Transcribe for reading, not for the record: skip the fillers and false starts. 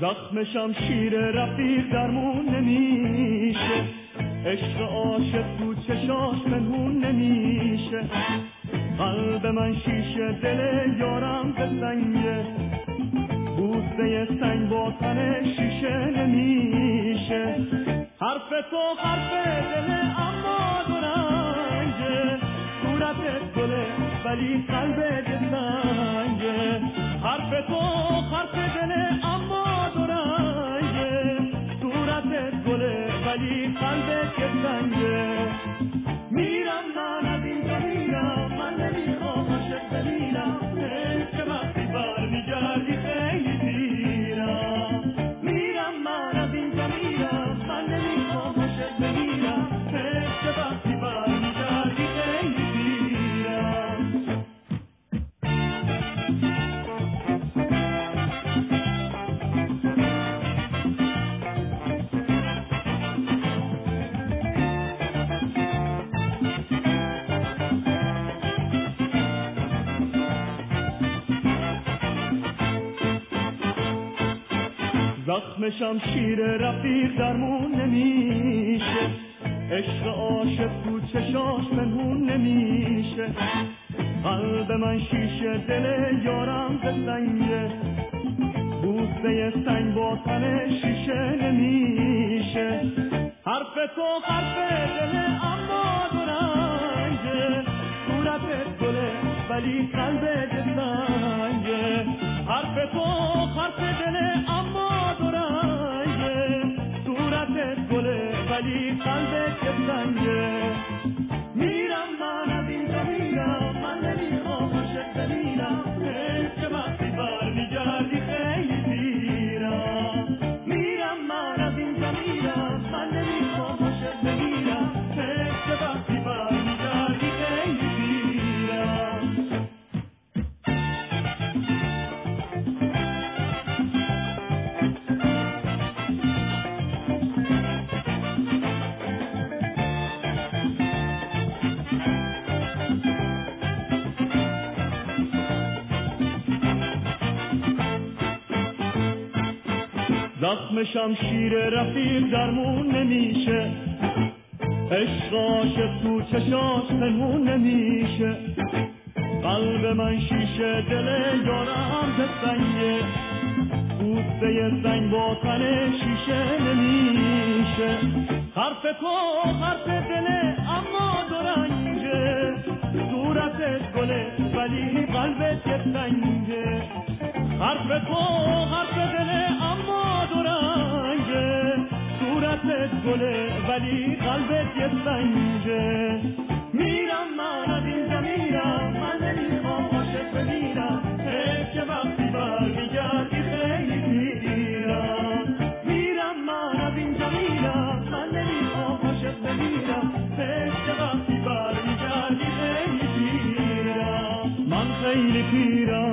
زخم شمشیر رفیق درمون نمیشه، عشق عاشق تو چشاش منمون نمیشه. قلب من شیشه، دل یارم به سنگه، بوسه سنگ با تن شیشه نمیشه. حرف تو حرف دل اما دو رنگه، صورتت گله ولی قلبت سنگه. حرف تو حرف دل اما دو رنگه، صورتت گله ولی قلبت سنگه. میرم من از اینجا میرم، من نمیخوام عاشق بمیرم، که وقتی برمیگردی خیلی دیرم. میرم من از اینجا میرم، من نمیخوام عاشق بمیرم، که وقتی برمیگردی خیلی دیرم. زخم شمشیر رفیق درمون نمیشه، عشق عاشق تو چشاش منمون نمیشه. قلب من شیشه، دل یارم به سنگه، بوسه سنگ با تن شیشه نمیشه. حرف تو حرف دل اما دو رنگه، صورتت گله ولی قلبت سنگه. حرف تو حرف دل اما دو رنگه، صورتت گله ولی قلبت سنگه. میرم من از اینجا میرم، من نمیخوام عاشق بمیرم، که وقتی برمیگردی خیلی دیرم. میرم من از اینجا میرم، من نمیخوام عاشق بمیرم، که وقتی برمیگردی خیلی دیرم. زخم شمشیر رفیق درمون نمیشه، عشق عاشق تو چشاش منمون نمیشه. قلب من شیشه، دل یارم به سنگه، بوسه سنگ با تن شیشه نمیشه. حرف تو حرف دل اما دو رنگه، صورتت گله ولی قلبت سنگه. حرف تو حرف دل اما دو رنگه، صورتت گله ولی قلبت سنگه. میرم من از اینجا میرم، من نمیخوام عاشق بمیرم، که وقتی برمیگردی خیلی دیرم. میرم من از اینجا میرم، من نمیخوام عاشق بمیرم، که وقتی برمیگردی خیلی دیرم. من خیلی پیرم،